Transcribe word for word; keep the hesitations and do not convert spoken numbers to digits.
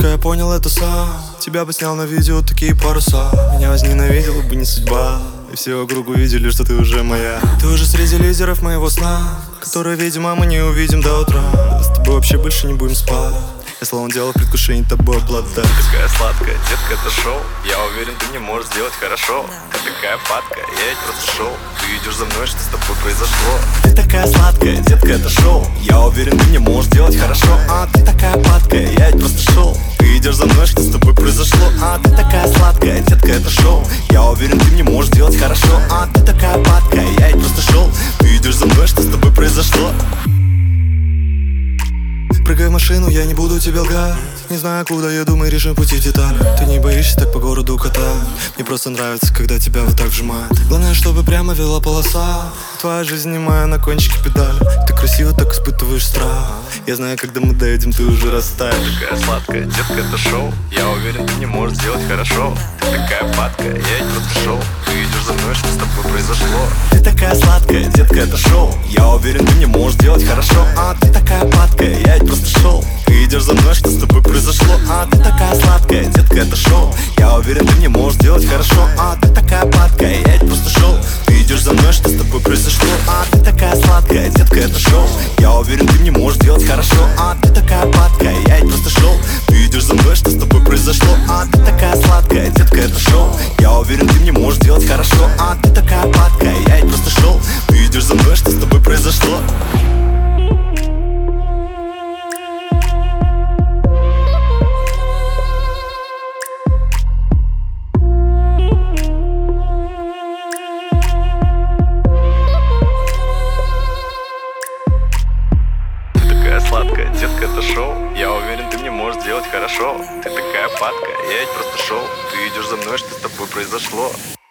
Детка, я понял это сам. Тебя бы снял на видео такие паруса. Меня возненавидела бы не судьба, и все вокруг увидели, что ты уже моя. Ты уже среди лидеров моего сна, которые, видимо, мы не увидим до утра. Да, с тобой вообще больше не будем спать. Я словно делал в предвкушении тобой обладать. Такая сладкая, детка, это шоу. Я уверен, ты не можешь сделать хорошо. Ты такая падка, я ведь просто шоу. Ты идешь за мной, что с тобой произошло? Ты такая сладкая, детка, это шоу. Я уверен, ты не можешь сделать хорошо. А ты такая падка, я ведь просто шоу. Ты идешь за мной, что с тобой произошло? А ты такая сладкая, детка, это шоу. Я уверен, ты не можешь сделать хорошо. А ты такая падка, я ведь просто шоу. Ты идешь за мной, что с тобой произошло? Прыгай в машину, я не буду тебе лгать. Не знаю, куда еду, мы решим пути в детали. Ты не боишься так по городу катать. Мне просто нравится, когда тебя вот так вжимает. Главное, чтобы прямо вела полоса. Твоя жизнь немая на кончике педали. Ты красиво так испытываешь страх. Я знаю, когда мы доедем, ты уже растаешь. Такая сладкая, детка, это шоу. Я уверен, ты не можешь сделать хорошо. Ты такая падка, я ведь просто шоу. Ты идешь за мной, что с тобой произошло? Ты такая сладкая, детка, это шоу. Я уверен, ты не можешь делать хорошо. А ты такая падка, я ведь просто шоу. Ты идешь за мной, что с тобой произошло? А ты такая сладкая, детка, это шоу. Я уверен, ты не можешь делать хорошо. А ты такая падка, я ведь просто шоу. Ты идешь за мной, что с тобой произошло? А ты такая сладкая, детка, это шоу. Я уверен, ты не можешь делать хорошо. А ты такая падка, я ведь просто шоу. Ты идешь за мной, что с тобой произошло? А ты такая сладкая, детка, это шоу. Я уверен, ты не можешь делать хорошо. А ты такая падка, я ведь просто шоу. Ты идешь за мной, что с тобой произошло? Сладкая, детка, это шоу. Я уверен, ты не можешь сделать хорошо. Ты такая падка, я ведь просто шоу. Ты идешь за мной, что с тобой произошло?